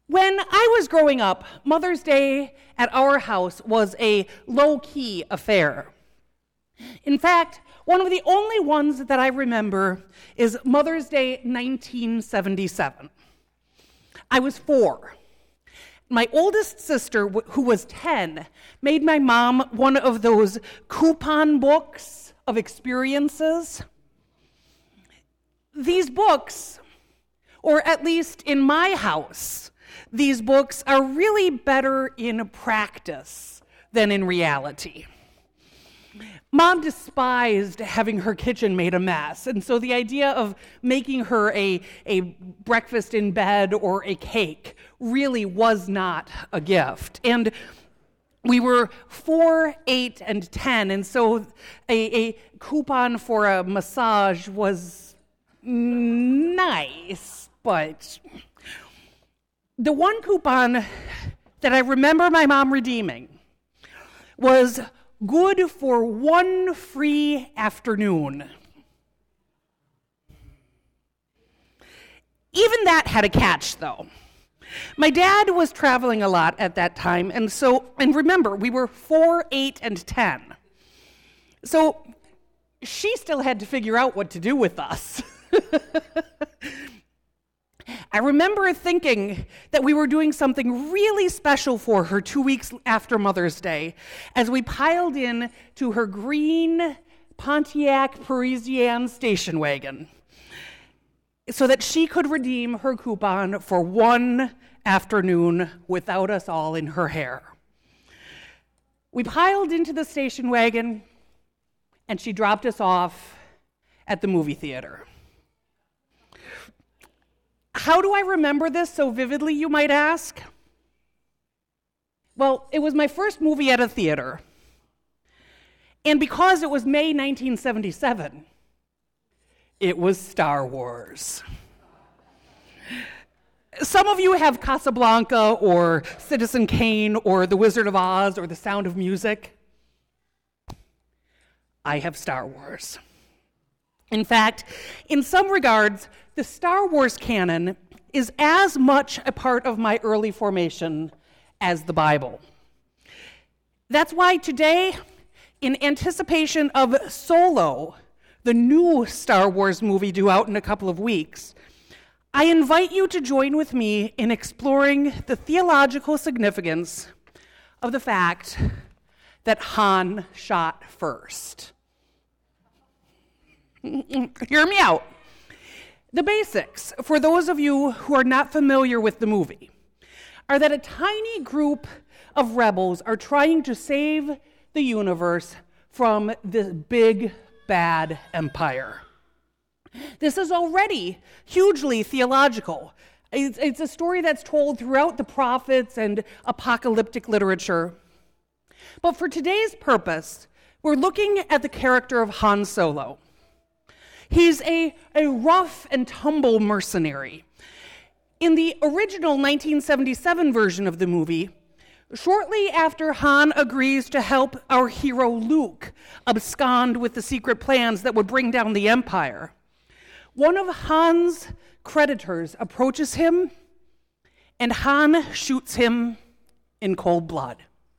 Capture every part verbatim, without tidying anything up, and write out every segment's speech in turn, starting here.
When I was growing up, Mother's Day at our house was a low-key affair. In fact, one of the only ones that I remember is Mother's Day nineteen seventy-seven. I was four. My oldest sister, who was ten, made my mom one of those coupon books of experiences. These books, or at least in my house, these books are really better in practice than in reality. Mom despised having her kitchen made a mess, and so the idea of making her a, a breakfast in bed or a cake really was not a gift. And we were four, eight, and ten, and so a, a coupon for a massage was nice, but the one coupon that I remember my mom redeeming was good for one free afternoon. Even that had a catch, though. My dad was traveling a lot at that time, and so, and remember, we were four, eight, and ten. So she still had to figure out what to do with us. I remember thinking that we were doing something really special for her two weeks after Mother's Day as we piled in to her green Pontiac Parisienne station wagon so that she could redeem her coupon for one afternoon without us all in her hair. We piled into the station wagon, and she dropped us off at the movie theater. How do I remember this so vividly, you might ask? Well, it was my first movie at a theater. And because it was May nineteen seventy-seven, it was Star Wars. Some of you have Casablanca or Citizen Kane or The Wizard of Oz or The Sound of Music. I have Star Wars. In fact, in some regards, the Star Wars canon is as much a part of my early formation as the Bible. That's why today, in anticipation of Solo, the new Star Wars movie due out in a couple of weeks, I invite you to join with me in exploring the theological significance of the fact that Han shot first. Hear me out. The basics, for those of you who are not familiar with the movie, are that a tiny group of rebels are trying to save the universe from this big, bad empire. This is already hugely theological. It's, it's a story that's told throughout the prophets and apocalyptic literature. But for today's purpose, we're looking at the character of Han Solo. He's a, a rough and tumble mercenary. In the original nineteen seventy-seven version of the movie, shortly after Han agrees to help our hero Luke abscond with the secret plans that would bring down the Empire, one of Han's creditors approaches him, and Han shoots him in cold blood.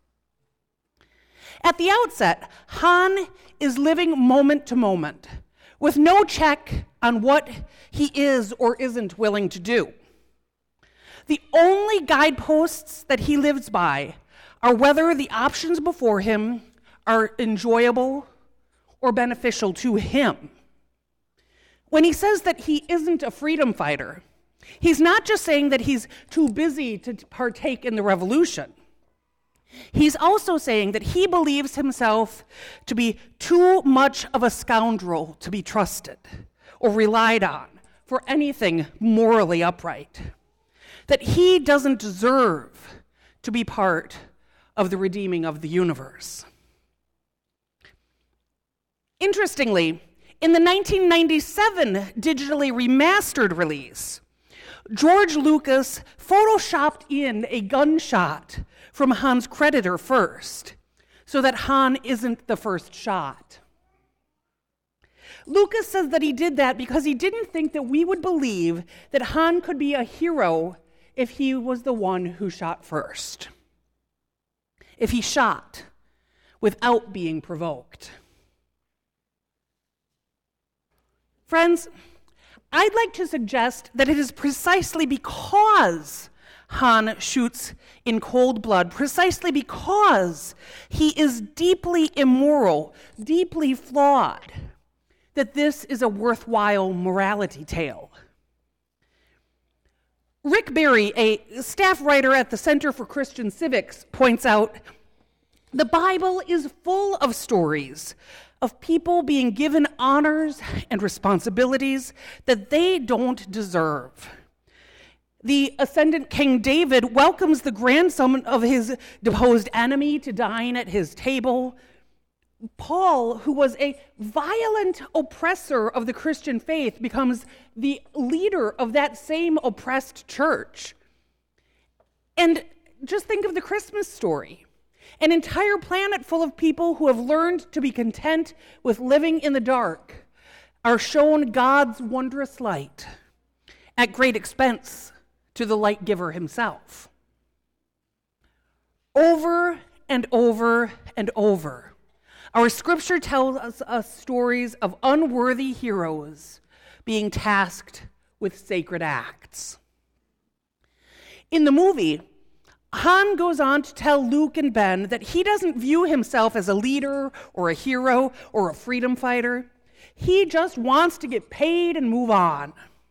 At the outset, Han is living moment to moment, with no check on what he is or isn't willing to do. The only guideposts that he lives by are whether the options before him are enjoyable or beneficial to him. When he says that he isn't a freedom fighter, he's not just saying that he's too busy to partake in the revolution. He's also saying that he believes himself to be too much of a scoundrel to be trusted or relied on for anything morally upright. That he doesn't deserve to be part of the redeeming of the universe. Interestingly, in the nineteen ninety-seven digitally remastered release, George Lucas photoshopped in a gunshot from Han's creditor first, so that Han isn't the first shot. Lucas says that he did that because he didn't think that we would believe that Han could be a hero if he was the one who shot first, if he shot without being provoked. Friends, I'd like to suggest that it is precisely because Han shoots in cold blood, precisely because he is deeply immoral, deeply flawed, that this is a worthwhile morality tale. Rick Berry, a staff writer at the Center for Christian Civics, points out, the Bible is full of stories of people being given honors and responsibilities that they don't deserve. The ascendant King David welcomes the grandson of his deposed enemy to dine at his table. Paul, who was a violent oppressor of the Christian faith, becomes the leader of that same oppressed church. And just think of the Christmas story. An entire planet full of people who have learned to be content with living in the dark are shown God's wondrous light at great expense to the light giver himself. Over and over and over, our scripture tells us, us stories of unworthy heroes being tasked with sacred acts. In the movie, Han goes on to tell Luke and Ben that he doesn't view himself as a leader or a hero or a freedom fighter. He just wants to get paid and move on.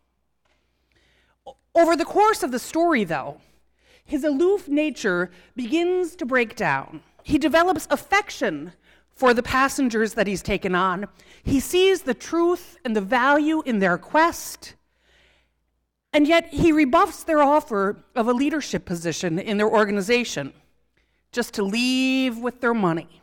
Over the course of the story, though, his aloof nature begins to break down. He develops affection for the passengers that he's taken on. He sees the truth and the value in their quest, and yet he rebuffs their offer of a leadership position in their organization just to leave with their money.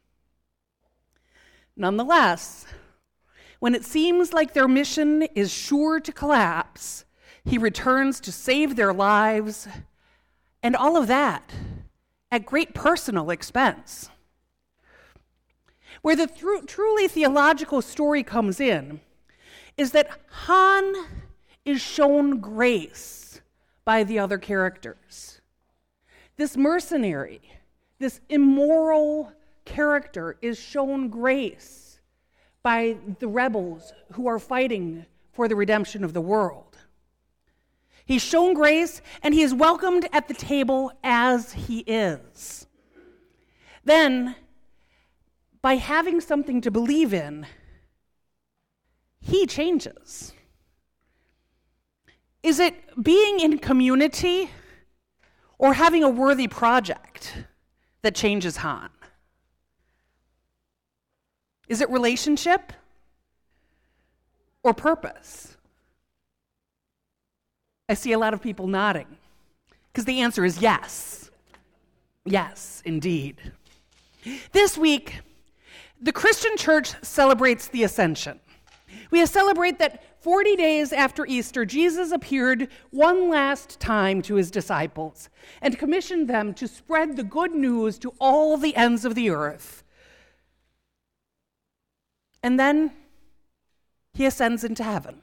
Nonetheless, when it seems like their mission is sure to collapse, he returns to save their lives, and all of that at great personal expense. Where the tr- truly theological story comes in is that Han is shown grace by the other characters. This mercenary, this immoral character is shown grace by the rebels who are fighting for the redemption of the world. He's shown grace, and he is welcomed at the table as he is. Then, by having something to believe in, he changes. Is it being in community or having a worthy project that changes Han? Is it relationship or purpose? I see a lot of people nodding because the answer is yes. Yes, indeed. This week, the Christian church celebrates the Ascension. We celebrate that forty days after Easter, Jesus appeared one last time to his disciples and commissioned them to spread the good news to all the ends of the earth. And then he ascends into heaven.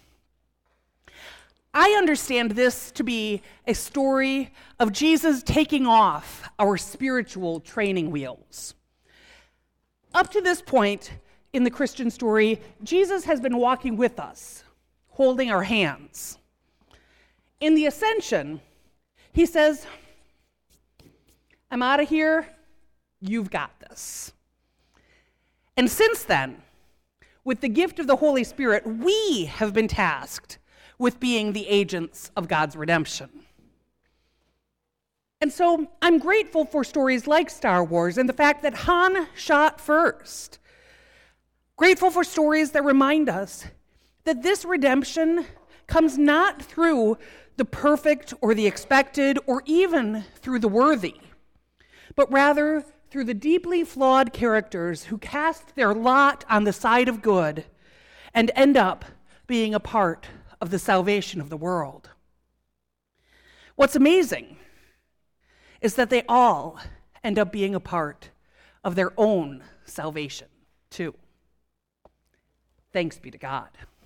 I understand this to be a story of Jesus taking off our spiritual training wheels. Up to this point in the Christian story, Jesus has been walking with us, holding our hands. In the Ascension, he says, I'm out of here, you've got this. And since then, with the gift of the Holy Spirit, we have been tasked with being the agents of God's redemption. And so I'm grateful for stories like Star Wars and the fact that Han shot first. Grateful for stories that remind us that this redemption comes not through the perfect or the expected or even through the worthy, but rather through the deeply flawed characters who cast their lot on the side of good and end up being a part of the salvation of the world. What's amazing is that they all end up being a part of their own salvation, too. Thanks be to God.